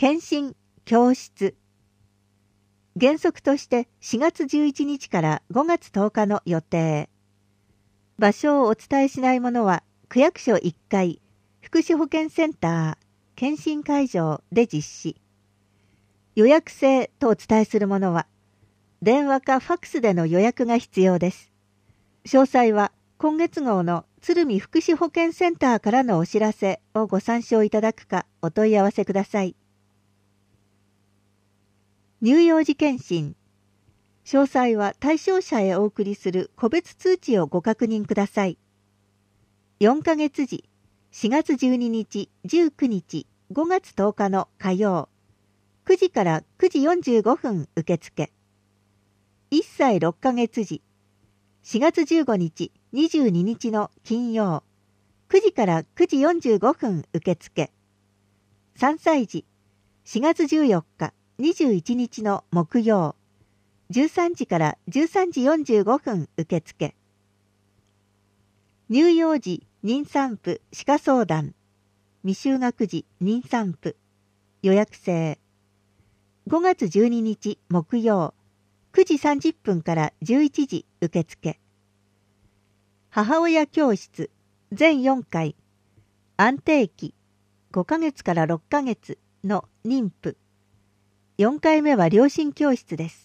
検診教室。原則として4月11日から5月10日の予定。場所をお伝えしないものは区役所1階福祉保健センター検診会場で実施。予約制とお伝えするものは電話かファックスでの予約が必要です。詳細は今月号の鶴見福祉保健センターからのお知らせをご参照いただくかお問い合わせください。乳幼児検診。詳細は対象者へお送りする個別通知をご確認ください。4ヶ月時、4月12日、19日、5月10日の火曜、9時から9時45分受付。1歳6ヶ月時、4月15日、22日の金曜、9時から9時45分受付。3歳児、4月14日、21日の木曜、13時から13時45分受付。乳幼児妊産婦歯科相談、未就学児妊産婦、予約制。5月12日木曜、9時30分から11時受付。母親教室全4回、安定期5ヶ月から6ヶ月の妊婦。4回目は両親教室です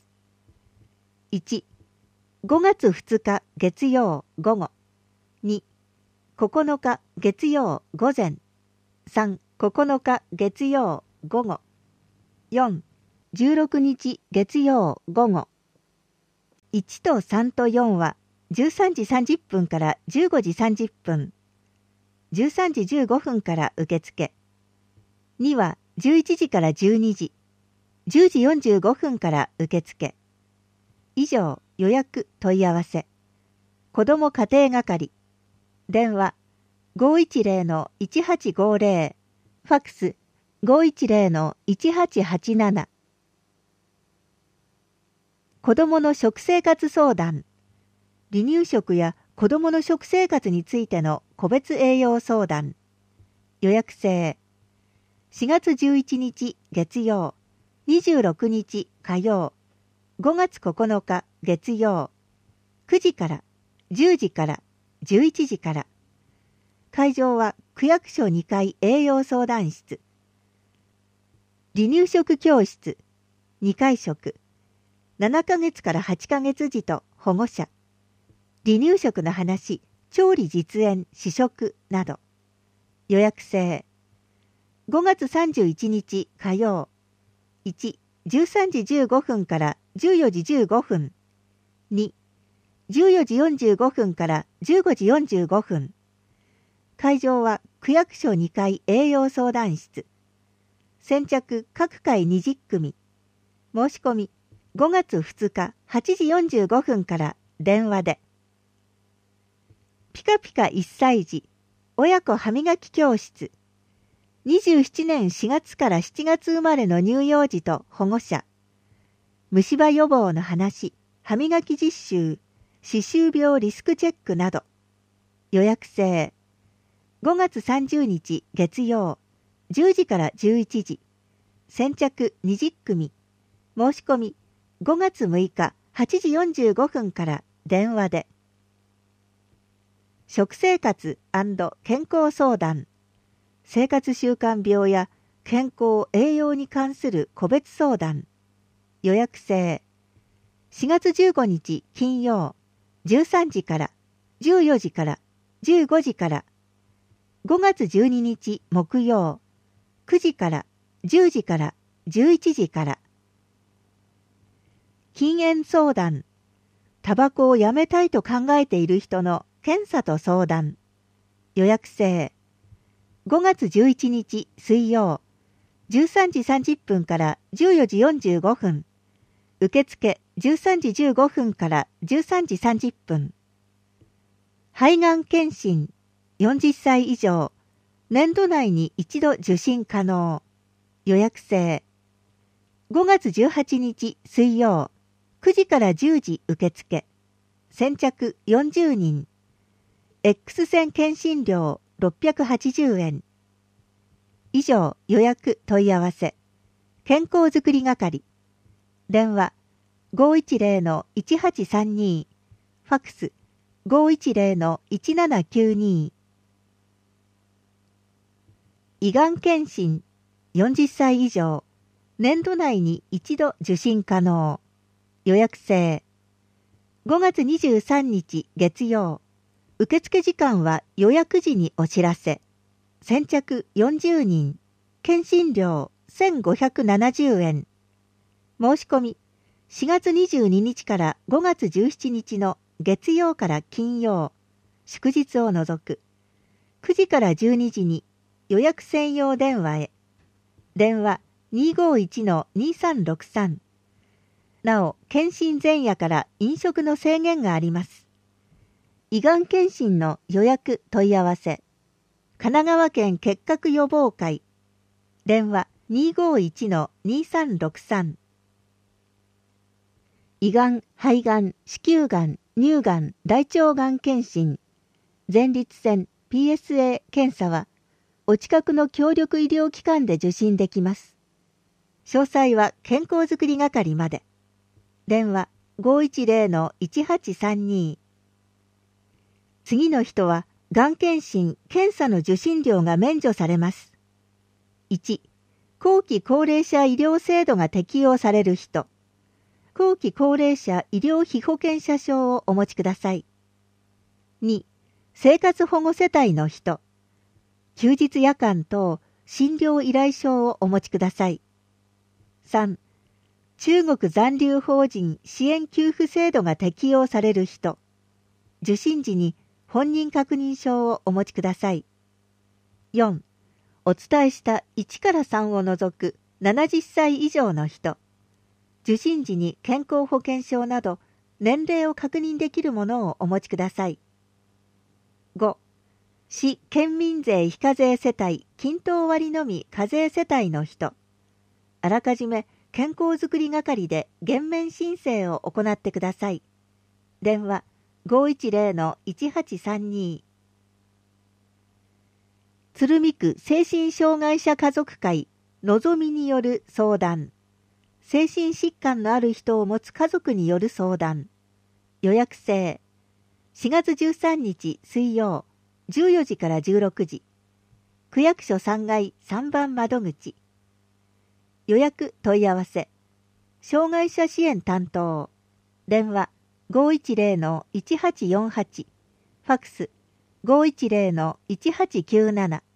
。1、5月2日月曜午後。2、9日月曜午前。3、9日月曜午後。4、16日月曜午後。1と3と4は13時30分から15時30分。13時15分から受付。2は11時から12時。10時45分から受付。以上、予約問い合わせ。子ども家庭係。電話 510-1850。ファックス 510-1887。子どもの食生活相談。離乳食や子どもの食生活についての個別栄養相談。予約制。4月11日月曜。26日火曜、5月9日月曜、9時から10時から11時から。会場は区役所2階栄養相談室。離乳食教室、2回食、7ヶ月から8ヶ月児と保護者。離乳食の話、調理実演、試食など。予約制。5月31日火曜、1、13時15分から14時15分。2、14時45分から15時45分。会場は区役所2階栄養相談室。先着各回20組。申し込み5月2日8時45分から電話で。ピカピカ1歳児親子歯磨き教室。27年4月から7月生まれの乳幼児と保護者。虫歯予防の話、歯磨き実習、歯周病リスクチェックなど。予約制。5月30日月曜、10時から11時。先着20組。申し込み5月6日8時45分から電話で。食生活&健康相談。生活習慣病や健康・栄養に関する個別相談。予約制。4月15日金曜、13時から、14時から、15時から。5月12日木曜、9時から、10時から、11時から。禁煙相談。タバコをやめたいと考えている人の検査と相談。予約制。5月11日水曜、13時30分から14時45分。受付13時15分から13時30分。肺がん検診40歳以上、年度内に一度受診可能。予約制。5月18日水曜、9時から10時受付。先着40人。X 線検診料680円。以上、予約問い合わせ。 健康づくり係。電話510-1832。ファックス510-1792。胃がん検診40歳以上。年度内に一度受診可能。予約制。5月23日月曜。受付時間は予約時にお知らせ。先着40人。検診料1570円。申し込み。4月22日から5月17日の月曜から金曜。祝日を除く。9時から12時に予約専用電話へ。電話251-2363。なお、検診前夜から飲食の制限があります。胃がん検診の予約問い合わせ。神奈川県結核予防会。電話251-2363。胃がん、肺がん、子宮がん、乳がん、大腸がん検診。前立腺 PSA 検査は、お近くの協力医療機関で受診できます。詳細は健康づくり係まで。電話510-1832。次の人は、がん検診・検査の受診料が免除されます。1、後期高齢者医療制度が適用される人。後期高齢者医療費保険者証をお持ちください。2、生活保護世帯の人。休日夜間等診療依頼書をお持ちください。3、中国残留邦人支援給付制度が適用される人。受診時に本人確認証をお持ちください。4、お伝えした1から3を除く70歳以上の人。受診時に健康保険証など年齢を確認できるものをお持ちください。5、市県民税非課税世帯均等割のみ課税世帯の人。あらかじめ健康づくり係で減免申請を行ってください。電話510-1832。鶴見区精神障害者家族会のぞみによる相談。精神疾患のある人を持つ家族による相談。予約制。4月13日水曜、14時から16時。区役所3階3番窓口。予約問い合わせ。障害者支援担当。電話510-1848。ファックス510-1897。